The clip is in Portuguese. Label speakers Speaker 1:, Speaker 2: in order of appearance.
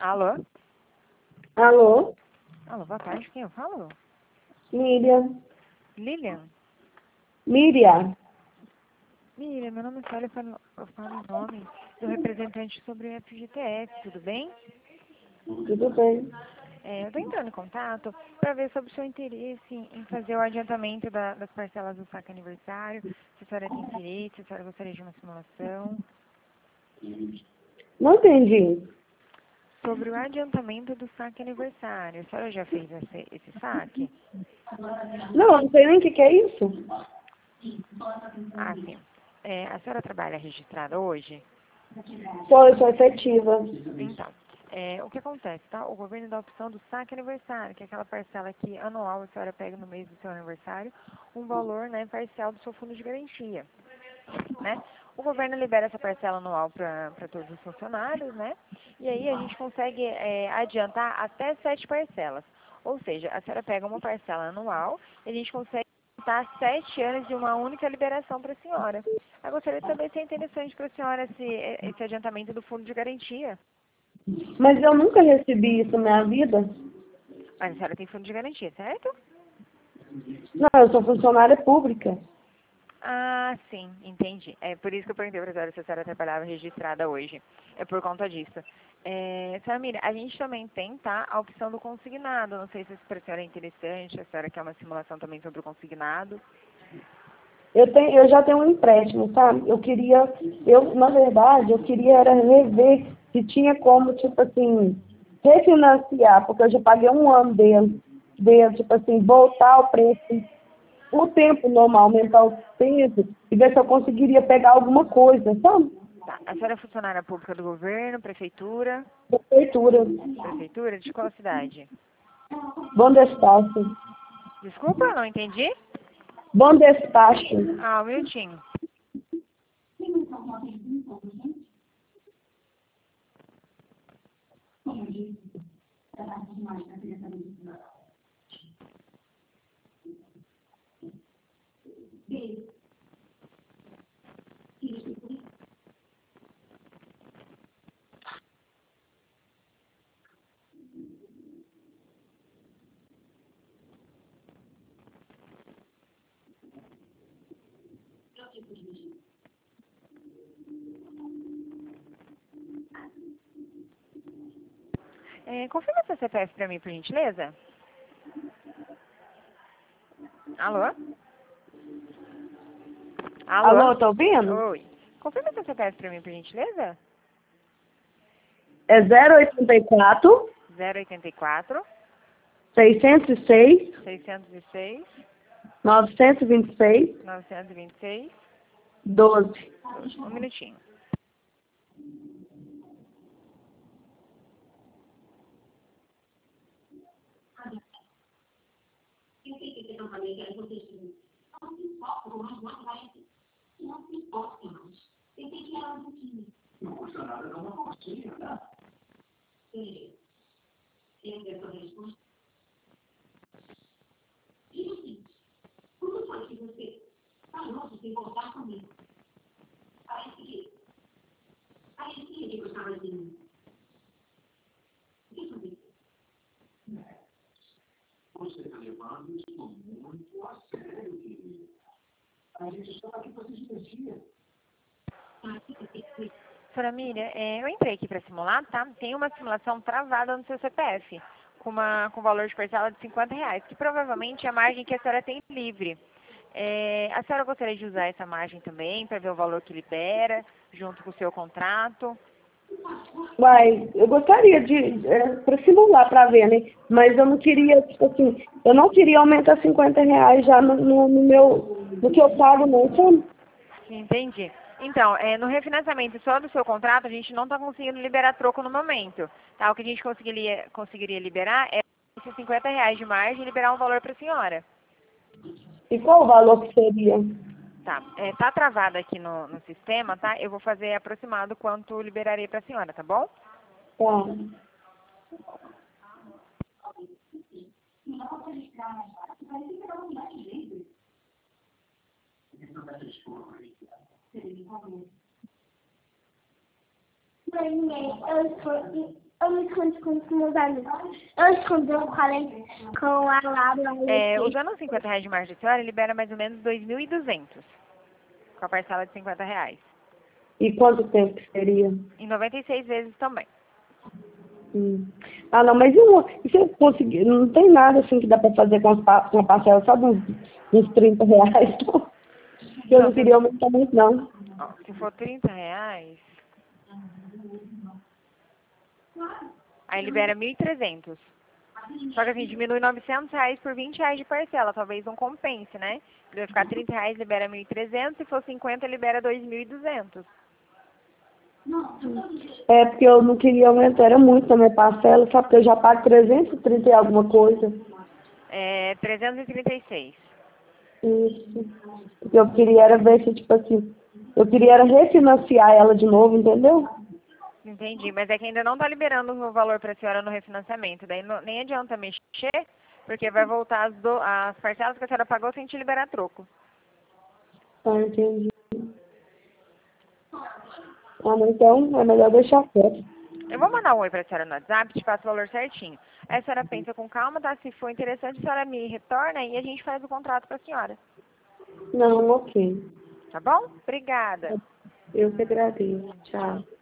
Speaker 1: Alô?
Speaker 2: Alô?
Speaker 1: Alô, boa tarde. Quem eu falo?
Speaker 2: Miriam.
Speaker 1: Lilian?
Speaker 2: Miriam.
Speaker 1: Miriam, meu nome é Célia, eu falo em nome do representante sobre a FGTS, tudo bem?
Speaker 2: Tudo bem?
Speaker 1: Eu estou entrando em contato para ver sobre o seu interesse em fazer o adiantamento das parcelas do saque aniversário, se a senhora tem interesse, se a senhora gostaria de uma simulação.
Speaker 2: Não entendi.
Speaker 1: Sobre o adiantamento do saque aniversário, a senhora já fez esse saque?
Speaker 2: Não, não sei nem o que é isso.
Speaker 1: Ah, sim. A senhora trabalha registrada hoje?
Speaker 2: Eu sou efetiva.
Speaker 1: Então, o que acontece, tá? O governo dá a opção do saque aniversário, que é aquela parcela que anual a senhora pega no mês do seu aniversário, um valor, né, parcial do seu fundo de garantia, né? O governo libera essa parcela anual para todos os funcionários, né? E aí a gente consegue adiantar até 7 parcelas. Ou seja, a senhora pega uma parcela anual e a gente consegue adiantar 7 anos de uma única liberação para a senhora. Eu gostaria de saber se é interessante para a senhora esse adiantamento do fundo de garantia.
Speaker 2: Mas eu nunca recebi isso na minha vida.
Speaker 1: Mas a senhora tem fundo de garantia, certo?
Speaker 2: Não, eu sou funcionária pública.
Speaker 1: Ah, sim, entendi. É por isso que eu perguntei para a senhora se a senhora trabalhava registrada hoje. É por conta disso. Senhora Mira, a gente também tem, tá, a opção do consignado. Não sei se isso para a senhora é interessante, a senhora quer uma simulação também sobre o consignado.
Speaker 2: Eu já tenho um empréstimo, sabe? Na verdade, eu queria era rever se tinha como, tipo assim, refinanciar, porque eu já paguei um ano dele, tipo assim, voltar ao preço, o tempo normal, aumentar o tempo, e ver se eu conseguiria pegar alguma coisa, sabe?
Speaker 1: Tá, a senhora é funcionária pública do governo, prefeitura?
Speaker 2: Prefeitura.
Speaker 1: Prefeitura de qual cidade?
Speaker 2: Bom despacho.
Speaker 1: Desculpa, não entendi?
Speaker 2: Bom despacho.
Speaker 1: Ah, um minutinho. Confirma seu CPF para mim, por gentileza? Alô? Alô?
Speaker 2: Alô, tá ouvindo?
Speaker 1: Oi. Confirma seu CPF para mim, por gentileza?
Speaker 2: É 084
Speaker 1: 084
Speaker 2: 606
Speaker 1: 606
Speaker 2: 926
Speaker 1: 926
Speaker 2: 12.
Speaker 1: 12. Um minutinho. Senhora Miriam, eu entrei aqui para simular, tá? Tem uma simulação travada no seu CPF, com valor de parcela de R$ 50, que provavelmente é a margem que a senhora tem livre. A senhora gostaria de usar essa margem também, para ver o valor que libera, junto com o seu contrato?
Speaker 2: Uai, eu gostaria para simular, para ver, né? Mas eu não queria, tipo assim, eu não queria aumentar R$ 50 já no que eu pago, não, sabe?
Speaker 1: Entendi. Então, no refinanciamento só do seu contrato, a gente não está conseguindo liberar troco no momento. Tá? O que a gente conseguiria liberar é esses R$ 50 de margem e liberar um valor para a senhora.
Speaker 2: E qual o valor que seria?
Speaker 1: Tá. Tá travado aqui no sistema, tá? Eu vou fazer aproximado quanto liberaria para a senhora, tá bom?
Speaker 2: Tá.
Speaker 3: Eu me escondi com os meus amigos. Eu escondi, eu falei com a Laura.
Speaker 1: Usando os R$ 50 de margem da senhora, libera mais ou menos 2.200 com a parcela de R$ 50.
Speaker 2: E quanto tempo que seria?
Speaker 1: Em 96 vezes também.
Speaker 2: Ah, não, mas e se eu conseguir? Não tem nada assim que dá para fazer com uma parcela só de uns R$ 30, não? Que eu não queria aumentar muito, não.
Speaker 1: Ó, se for R$ 30, aí libera 1.300. Só que assim, diminui R$ 900 por R$ 20 de parcela. Talvez não compense, né? Ele vai ficar R$ 30, libera 1.300. Se for 50, libera 2.200.
Speaker 2: É porque eu não queria aumentar, era muito a minha parcela, sabe? Porque eu já pago 330 e alguma coisa.
Speaker 1: 336.
Speaker 2: Isso. O que eu queria era ver se, tipo assim, eu queria era refinanciar ela de novo, entendeu?
Speaker 1: Entendi, mas é que ainda não está liberando o valor para a senhora no refinanciamento. Daí nem adianta mexer, porque vai voltar as parcelas que a senhora pagou sem te liberar troco.
Speaker 2: Ah, entendi. Ah, mas então é melhor deixar quieto.
Speaker 1: Eu vou mandar um oi para a senhora no WhatsApp, te passo o valor certinho. Aí a senhora pensa com calma, tá? Se for interessante, a senhora me retorna e a gente faz o contrato para a senhora.
Speaker 2: Não, ok.
Speaker 1: Tá bom? Obrigada.
Speaker 2: Eu que agradeço. Tchau.